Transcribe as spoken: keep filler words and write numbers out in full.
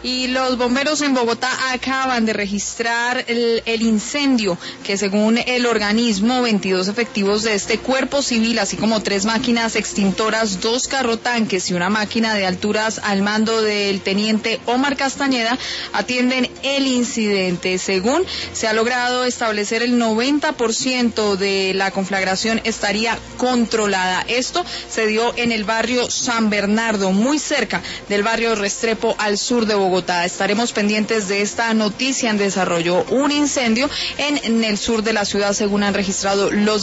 Y los bomberos en Bogotá acaban de registrar el, el incendio que, según el organismo, veintidós efectivos de este cuerpo civil, así como tres máquinas extintoras, dos carrotanques y una máquina de alturas al mando del teniente Omar Castañeda, atienden el incidente. Según se ha logrado establecer, el noventa por ciento de la conflagración estaría controlada. Esto se dio en el barrio San Bernardo, muy cerca del barrio Restrepo, al sur de Bogotá. Estaremos pendientes de esta noticia en desarrollo. Un incendio en, en el sur de la ciudad, según han registrado los